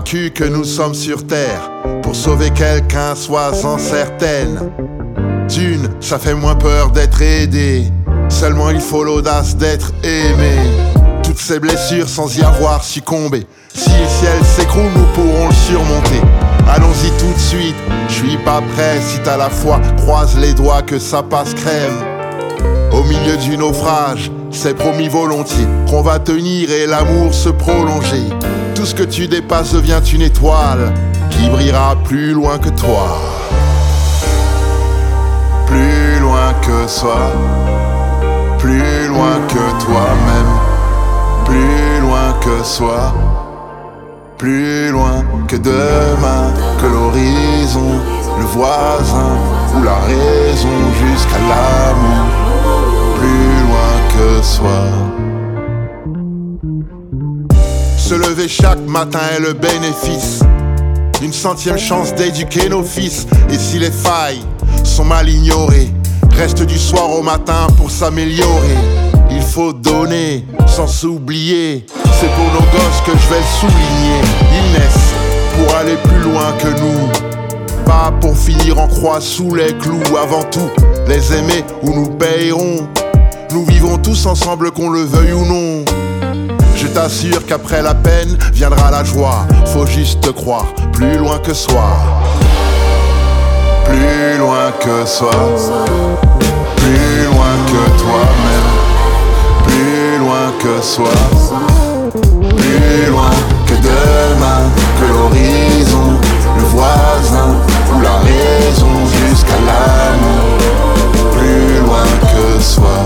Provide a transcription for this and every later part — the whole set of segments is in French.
convaincu que nous sommes sur terre pour sauver quelqu'un, sois-en certaine. D'une, ça fait moins peur d'être aidé, seulement il faut l'audace d'être aimé. Toutes ces blessures sans y avoir succombé, si le ciel s'écroule, nous pourrons le surmonter. Allons-y tout de suite, je suis pas prêt. Si t'as la foi, croise les doigts que ça passe crème. Au milieu du naufrage, c'est promis volontiers qu'on va tenir et l'amour se prolonger. Tout ce que tu dépasses devient une étoile qui brillera plus loin que toi. Plus loin que soi, plus loin que toi-même, plus loin que soi, plus loin que demain, que l'horizon, le voisin ou la raison, jusqu'à l'amour, plus loin que soi. Se lever chaque matin est le bénéfice d'une centième chance d'éduquer nos fils. Et si les failles sont mal ignorées, reste du soir au matin pour s'améliorer. Il faut donner sans s'oublier, c'est pour nos gosses que je vais souligner. Ils naissent pour aller plus loin que nous, pas pour finir en croix sous les clous. Avant tout, les aimer ou nous payerons. Nous vivons tous ensemble qu'on le veuille ou non. Je t'assure qu'après la peine viendra la joie. Faut juste croire, plus loin que soi. Plus loin que soi, plus loin que toi-même, plus loin que soi, plus loin que demain, que l'horizon, le voisin ou la raison, jusqu'à l'amour, plus loin que soi.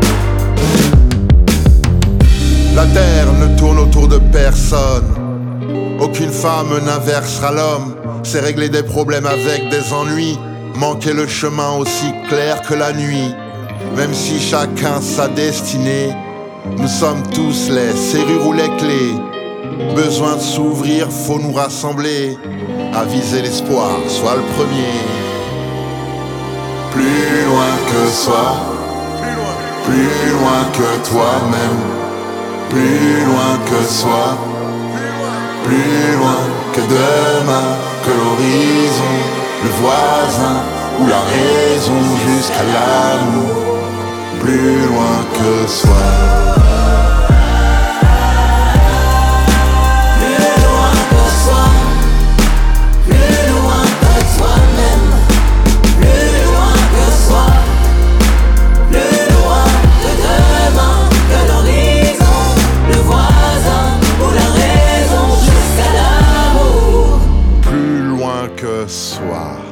La terre ne tourne autour de personne, aucune femme n'inversera l'homme. C'est régler des problèmes avec des ennuis, manquer le chemin aussi clair que la nuit. Même si chacun sa destinée, nous sommes tous les serrures ou les clés. Besoin de s'ouvrir, faut nous rassembler, à viser l'espoir, sois le premier. Plus loin que soi, plus loin que toi-même, plus loin que soi, plus loin que demain, que l'horizon, le voisin ou la raison, jusqu'à l'amour, plus loin que soi. Que soi.